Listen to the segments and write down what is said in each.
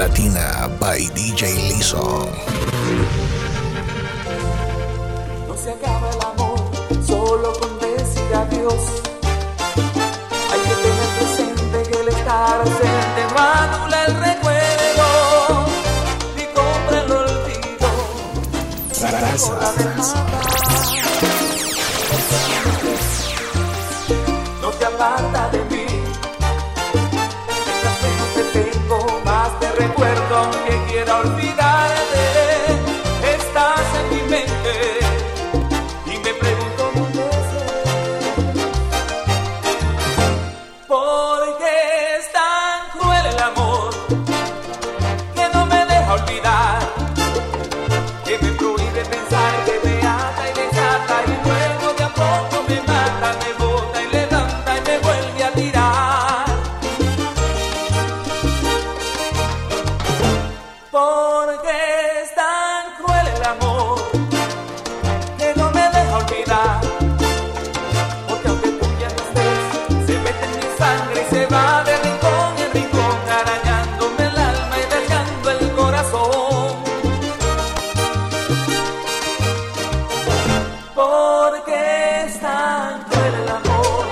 Latina by DJ Lison. No se acaba el amor solo con decir adiós. Hay que tener presente que el estar ausente no anula el recuerdo ni compra el olvido. No te aparta de mí. Recuerdo aunque quiera olvidarte, estás en mi mente y me pregunto mil veces ¿por qué es tan cruel el amor que no me deja olvidar, que me prohíbe pensar, que me ata y desata y luego de a poco me mata, me bota y levanta y me vuelve a tirar? ¿Por qué es tan cruel el amor que no me deja olvidar? Porque aunque tú ya no estés, se mete en mi sangre y se va de rincón en rincón, arañándome el alma y rasgando el corazón. ¿Por qué es tan cruel el amor?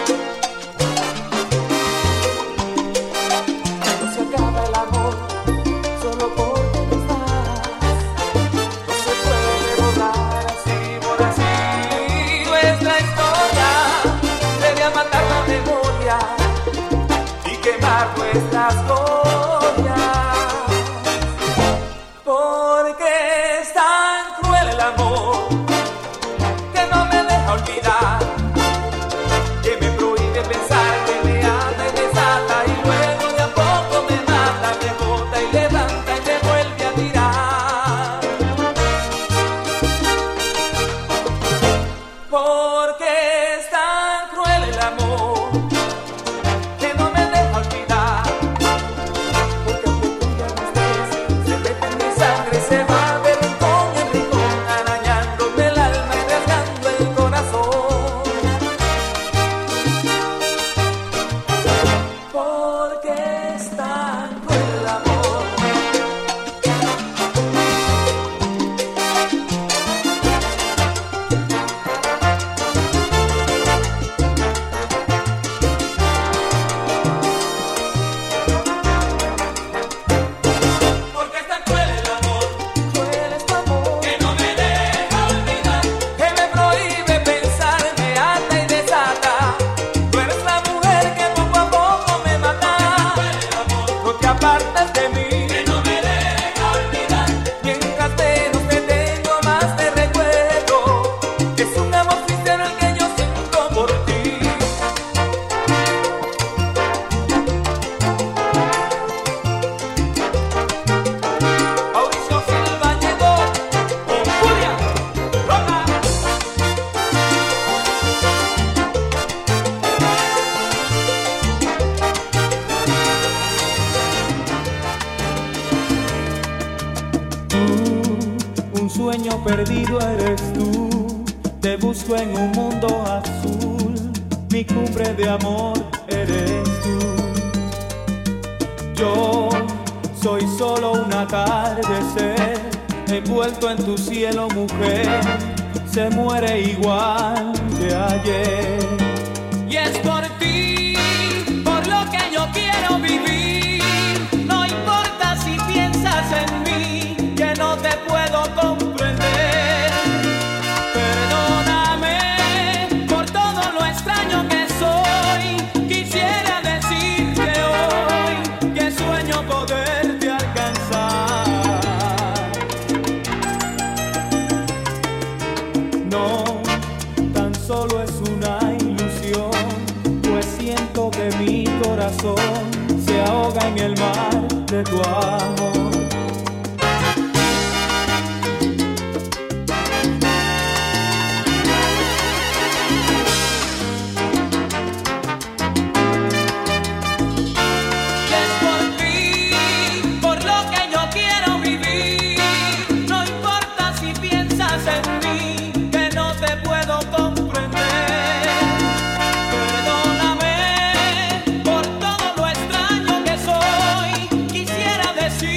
No se acaba el amor solo porque no estás. No se puede borrar así nuestra historia. Sería matar la memoria y quemar nuestras glorias. Porque es tan cruel el amor que no me deja olvidar, que me prohíbe pensar, que me ata y desata y luego de a poco me mata, me bota y levanta y me vuelve a tirar. Porque es tan cruel el amor que no me deja olvidar, porque aunque tú ya no estés, se mete en mi sangre y se va de rincón en rincón, arañándome el alma y rasgando el corazón. Porque es tan cruel el amor. Porque es tan cruel el amor, cruel es tu amor, que no me deja olvidar, que me prohíbe pensar, me ata y desata. Tú eres la mujer que poco a poco me mata. No te apartas de mí, que no me deja olvidar. Mientras menos te tengo, más te recuerdo. Es un amor sincero el que yo siento por ti. Mauricio Silva llegó con furia roja. Un sueño perdido eres tú, te busco en un mundo azul, mi cumbre de amor eres tú. Yo soy solo un atardecer, envuelto en tu cielo, mujer, se muere igual que ayer. Y es por ti, por lo que yo quiero vivir. No importa si piensas en mí, que no te puedo comprender. Perdóname por todo lo extraño que soy. Quisiera decirte hoy que sueño poderte alcanzar. No, tan solo es una ilusión, pues siento que mi corazón se ahoga en el mar de tu amor. Y es por ti, por lo que yo quiero vivir. No importa si piensas en mí, que no te puedo comprender. Perdóname por todo lo extraño que soy. Quisiera decir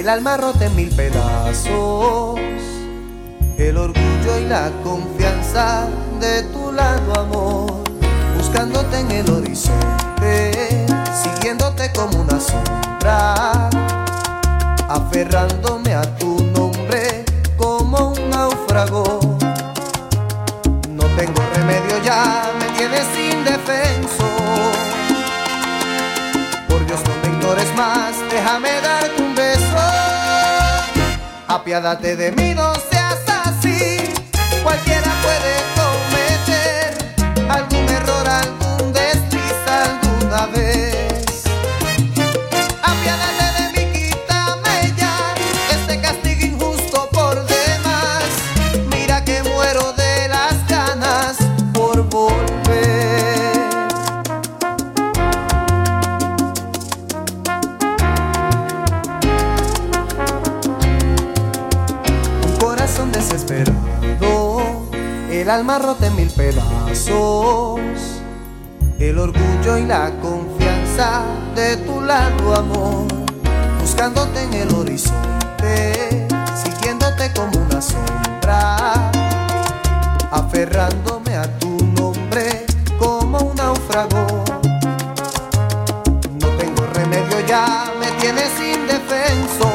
alma rota en mil pedazos, el orgullo y la confianza de tu lado, amor, buscándote en el horizonte, siguiéndote como una sombra, aferrándome a tu nombre como un náufrago. No tengo remedio, ya me tienes indefenso. Por Dios, no me ignores más, déjame darte un beso. Apiádate de mí, no seas así. Cualquiera puede cometer algún error, algún desliz alguna vez. Apiádate de mí, quítame ya este castigo injusto por demás. Mira que muero de las ganas por volver. Un corazón desesperado, el alma rota en mil pedazos, el orgullo y la confianza de tu lado, amor, buscándote en el horizonte, siguiéndote como una sombra, aferrándome a tu nombre como un náufrago. No tengo remedio, ya me tienes indefenso.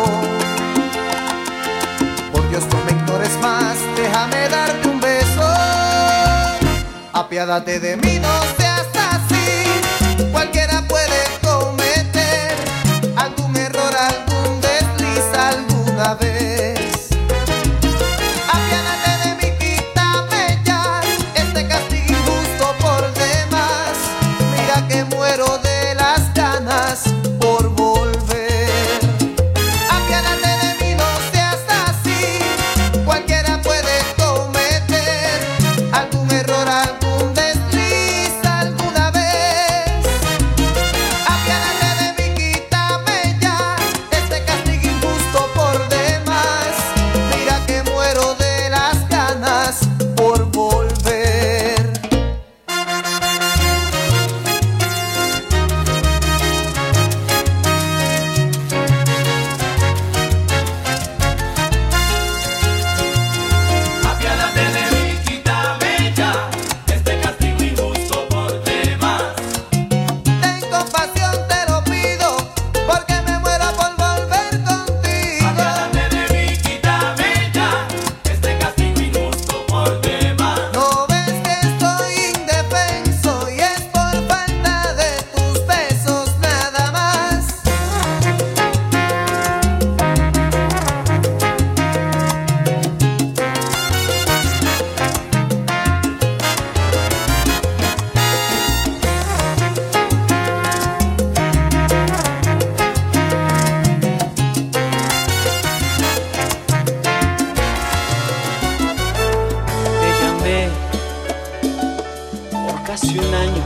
Por Dios, no me ignores más, déjame darte un beso. Apiádate de mí, no seas así. Cualquiera puede cometer algún error, algún desliz alguna vez. Apiádate de mí, quítame ya este castigo injusto por demás. Mira que muero de las ganas por volver. Apiádate de mí, no seas así. Cualquiera puede cometer algún error, algún desliz alguna vez. Apiádate de mí, quítame ya este castigo injusto por demás. Mira que muero de las ganas por volver. Apiádate de mí, quítame ya este castigo injusto por demás. Ten compasión, te lo pido, porque me muero por volver contigo. Apiádate de mí, quítame ya este castigo injusto por demás. No ves que estoy indefenso y es por falta de tus besos nada más. Te llamé por casi un año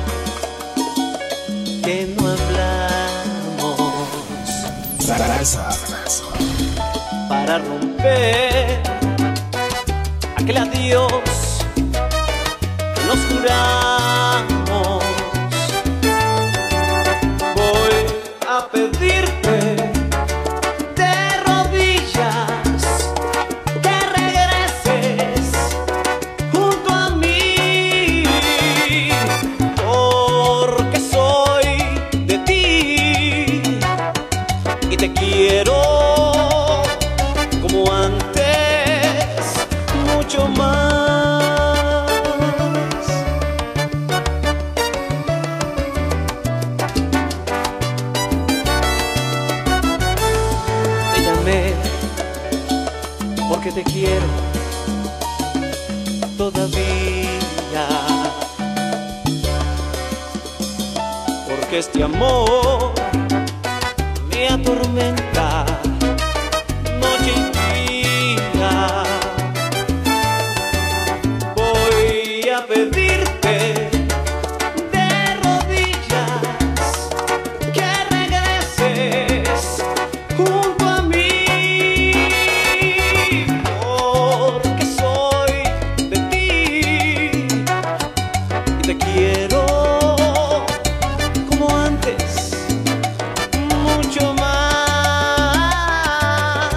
que no hablamos, para romper aquel adiós que nos juramos. Voy a pedirte de rodillas que regreses junto a mí, porque soy de ti y te quiero como antes, mucho más. Te llamé porque te quiero todavía, porque este amor me atormenta noche y día. Voy a pedirte de rodillas que regreses junto a mí, porque soy de ti y te quiero como antes, mucho más.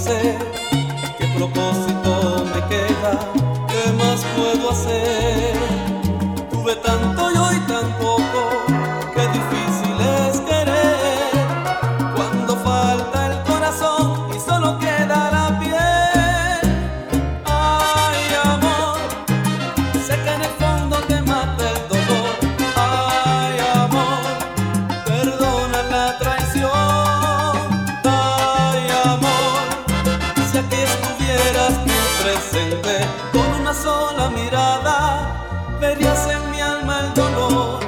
sé qué propósito me queda, qué más puedo hacer. Tuve tanto y hoy tan poco, qué difícil es querer cuando falta el corazón y solo queda la piel. Ay, amor, sé que en el fondo te mata el dolor. Ay, amor, perdona la traición. Ay, amor, si aquí estuvieras tú presente, con una sola mirada verías en mi alma el dolor.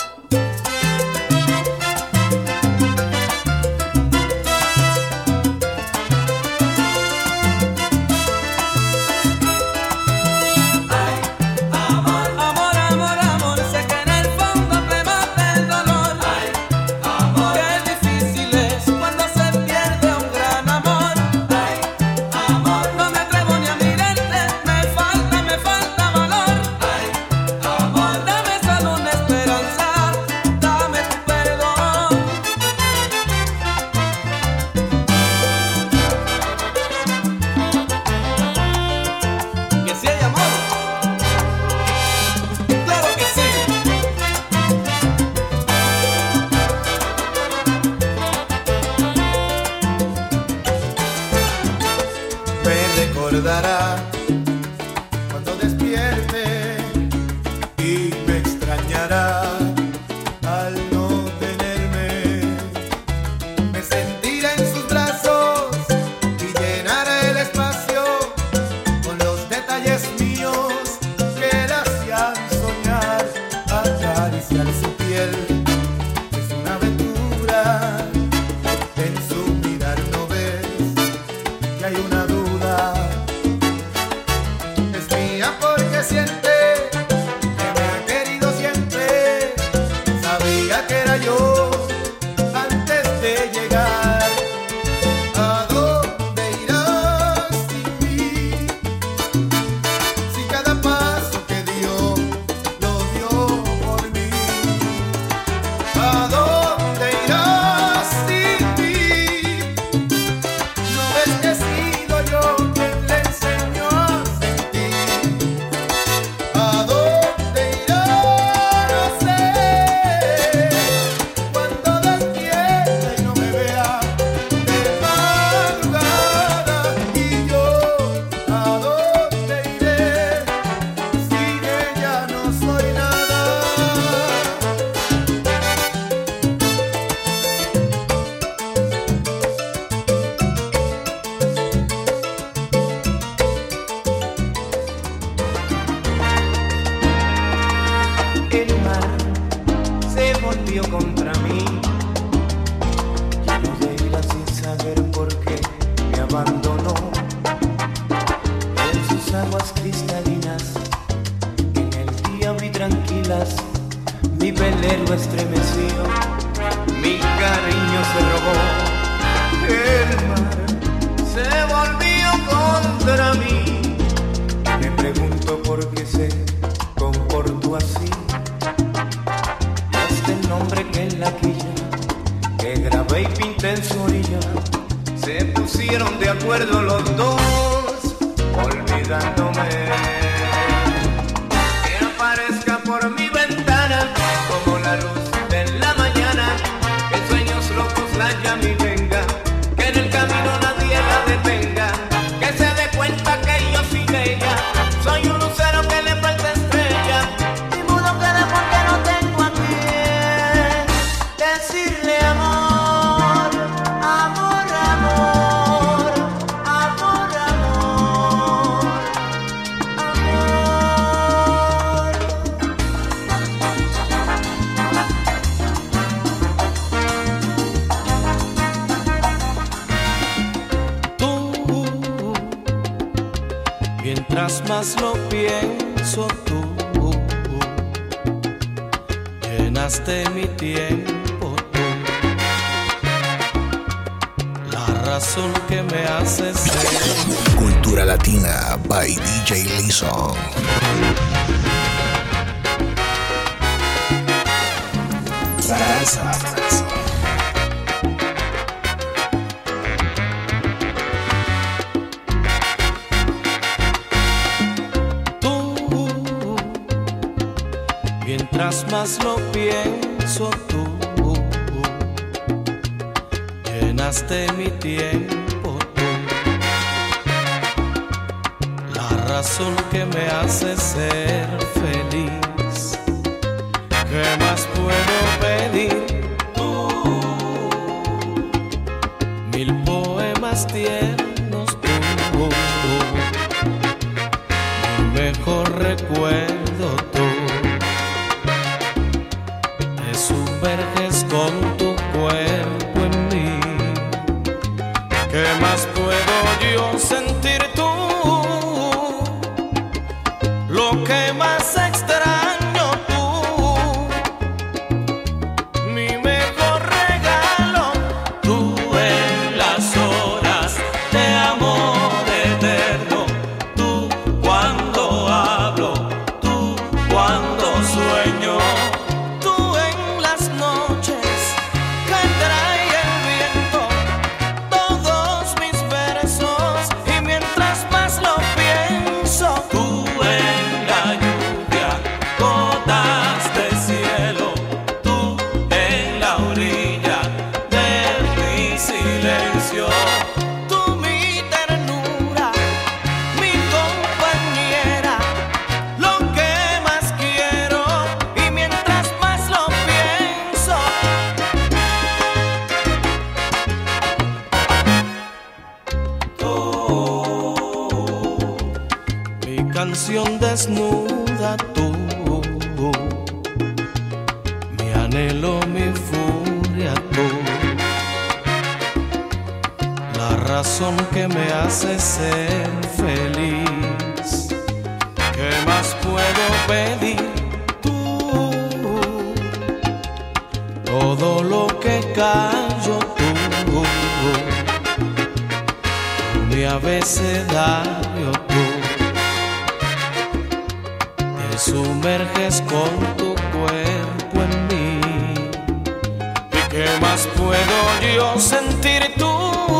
Recordará cuando despierte y me extrañará al no tenerme. Me sentirá en sus brazos y llenará el espacio con los detalles míos que le hacían soñar. Acariciar su piel es una aventura, en su mirar no ves que hay una duda. Es mía porque siente que me ha querido siempre. Sabía que era yo antes de llegar. ¿A dónde irás sin mí? Si cada paso que dio lo dio por mí. ¿A dónde irás sin mí? ¿No ves que he sido yo quien le enseñó a sentir? ¿A dónde irá? No sé. Cuando despierte y no me vea de madrugada, y yo, ¿a dónde iré? Sin ella no soy nada. El mar se volvió contra mí, lleno de ira sin saber por qué me abandonó. En sus aguas cristalinas, en el día vi tranquilas, mi velero estremeció, mi cariño se robó. El mar se volvió contra mí, me pregunto por qué se comportó así. Este el nombre que en la quilla que grabé y pinté en su orilla, se pusieron de acuerdo los dos, olvidándome. Que aparezca por mi ventana como la luz de la mañana, que en sueños locos la llame y venga, que en el camino nadie la detenga, que se dé cuenta que yo sin ella soy un lucero que le falta estrella, y mudo quedé porque no tengo a quien decirle amor, amor, amor, amor, amor, Tú, mientras más lo pienso, tú llenaste mi tiempo, tú, la razón que me hace ser. Cultura Latina by DJ Lison. mientras más lo pienso tú llenaste mi tiempo tú, la razón que me hace ser feliz. ¿Qué más puedo pedir? Tú, 1000 poemas tiernos tú, mi mejor recuerdo tú. Te sumerges con tu cuerpo en mí. ¿Qué más puedo yo sentir tú? Lo que más extraño tú, mi mejor regalo, tú en las horas de amor eterno, tú cuando hablo, tú cuando sueño, tú en las noches que trae el viento todos mis versos, y mientras más lo pienso, tú en la lluvia, gotas de cielo, tú en la orilla de mi silencio, tú mi ternura, mi compañera, lo que más quiero, y mientras más lo pienso, tú, mi canción desnuda tú, mi anhelo, mi furia tú, la razón que me hace ser feliz. ¿Qué más puedo pedir? Tú, todo lo que callo tú, mi abecedario tú, te sumerges con tu cuerpo en mí. ¿Y qué más puedo yo sentir tú?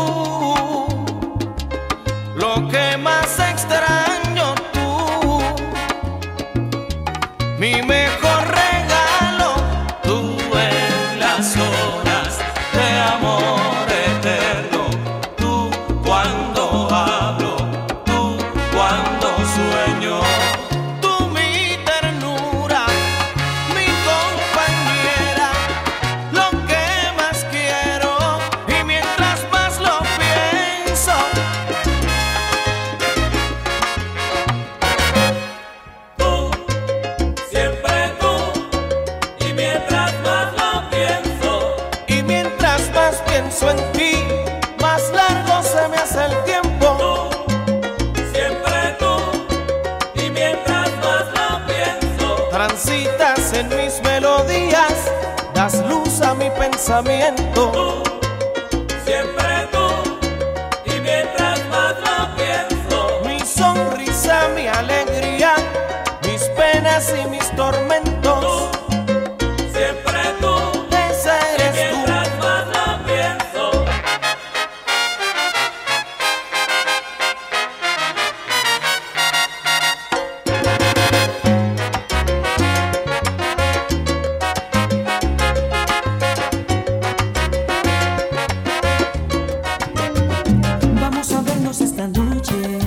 Lo que más extraño tú, mi mejor regalo, tú en las horas de amor eterno, tú cuando hablo, tú cuando sueño, tú mi ternura, mi compañera, lo que más quiero, y mientras más lo pienso, tú, siempre tú, y mientras más lo pienso, y mientras más pienso en ti, más largo se me hace el tiempo. Tú, siempre tú, y mientras más lo pienso, transitas en mis melodías, das luz a mi pensamiento. Tú, siempre tú, y mientras más lo pienso, mi sonrisa, mi alegría, mis penas y mis tormentos. Tú, siempre tú, ese eres tú. Mientras más lo pienso, Vamos a vernos esta noche.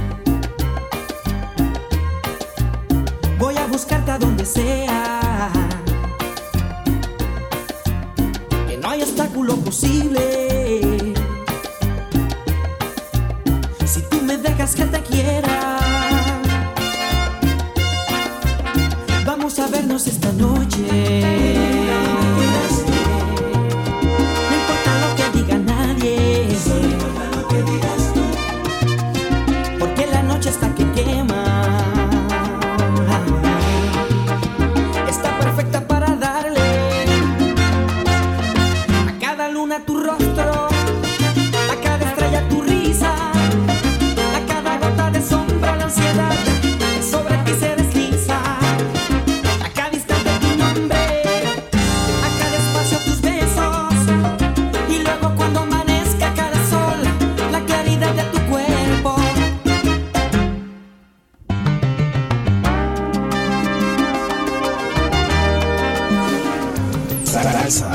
Voy a buscarte a donde sea. Que no hay obstáculo posible. Si tú me dejas que te quiera. Vamos a vernos esta noche. No importa lo que diga nadie. Porque la noche está que quema. Está perfecta para darle a cada luna tu rostro, a cada estrella tu risa, a cada gota de sombra la ansiedad que sobre ti se desliza, a cada instante tu nombre, a cada espacio tus besos, y luego cuando amanezca cada sol, la claridad de tu cuerpo. Salsa.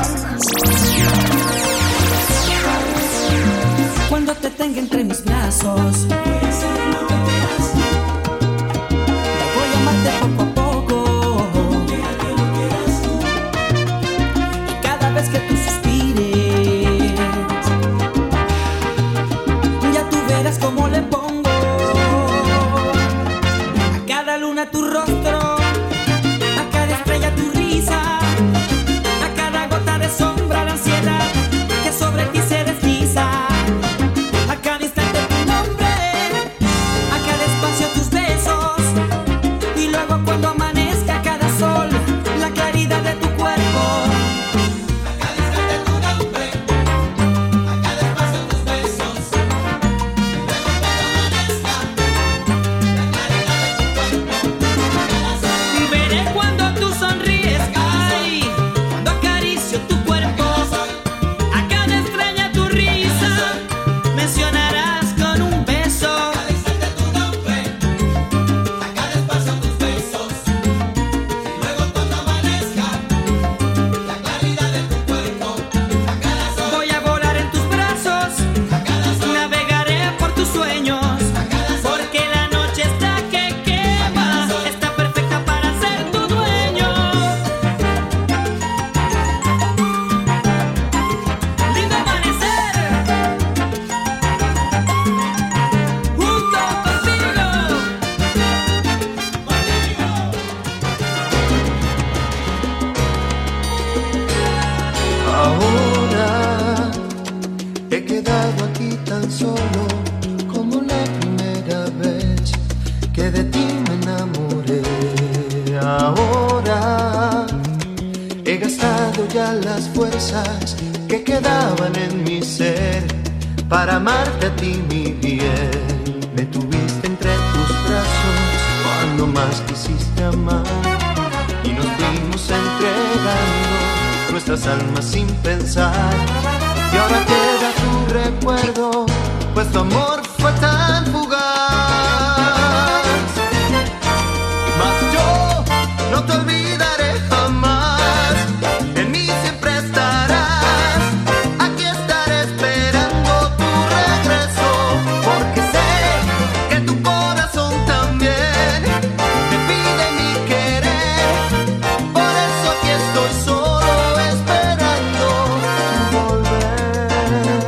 Cuando te tenga entre mis brazos, voy a hacer lo que quieras. Voy a amarte poco a poco, como quiera que lo quieras. Y cada vez que tú suspires, ya tú verás cómo le pongo a cada luna tu rostro, a cada estrella tu risa, a cada gota de sombra la ansiedad que sobre ti se desliza. A cada instante tu nombre, a cada espacio tus besos, y luego cuando amanezca cada sol, la claridad de tu cuerpo. A cada instante tu nombre, a cada espacio tus besos, y luego cuando amanezca, la claridad de tu cuerpo. Veré cuando tú sonríes, ay, cuando acaricio tu cuerpo, a cada estrella tu risa, mencionarás con un beso. A cada instante tu nombre, a cada espacio tus besos, y luego cuando amanezca, la claridad de tu cuerpo. A cada sol voy a volar en tus brazos, a cada sol navegaré por tus sueños, a cada sol porque la noche está que quema, está perfecta para ser tu dueño. Lindo amanecer junto contigo. Ahora he quedado aquí tan solo como la primera vez que de ti me enamoré. Ahora he gastado ya las fuerzas que quedaban en mi ser para amarte a ti, mi bien. Me tuviste entre tus brazos cuando más quisiste amar y nos fuimos entregando nuestras almas sin pensar. Y ahora queda tu recuerdo, pues tu amor fue tan fugaz. Mas yo no te olvidaré jamás, en mí siempre estarás. Aquí estaré esperando tu regreso, porque sé que tu corazón también te pide mi querer. Por eso aquí estoy solo esperando tu volver.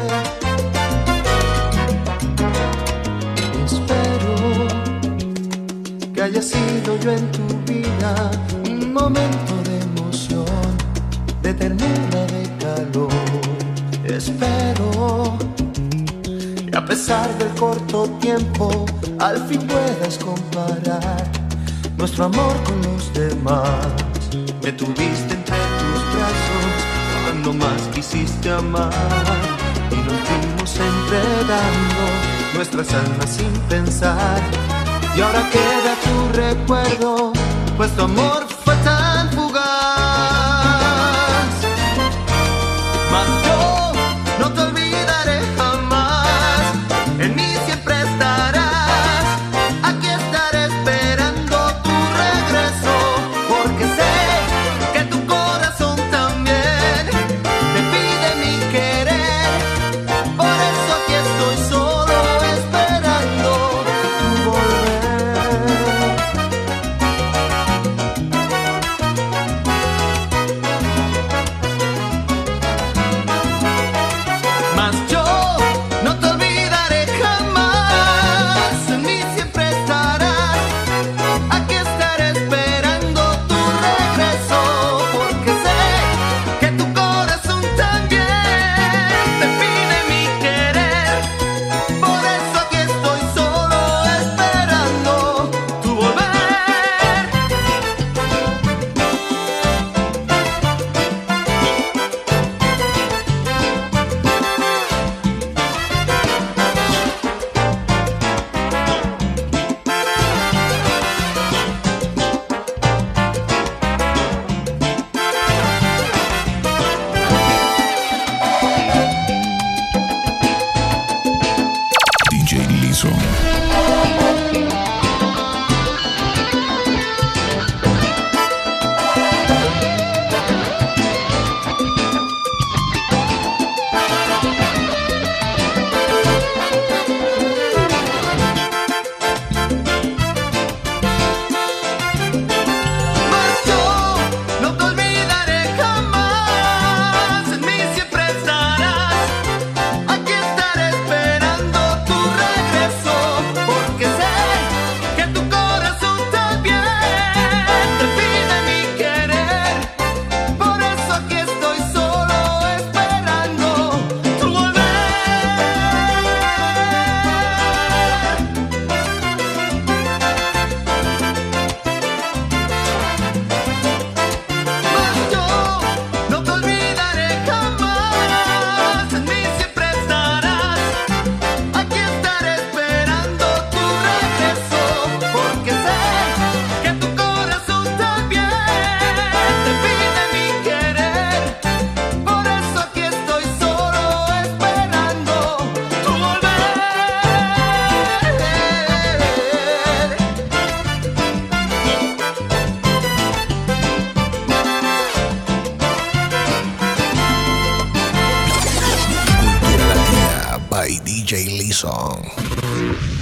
Espero que haya sido yo en tu vida un momento de emoción, de ternura, de calor. Espero que a pesar del corto tiempo al fin puedas comparar nuestro amor con los demás. Me tuviste entre tus brazos cuando más quisiste amar y nos fuimos entregando nuestras almas sin pensar. Y ahora queda tu recuerdo, pues tu amor fue tan fugaz. Mas yo no te olvidaré jamás, en mí siempre estarás. Aquí estaré esperando tu regreso, porque sé que tu corazón también te pide mi querer. Por eso aquí estoy solo esperando tu volver. Lison.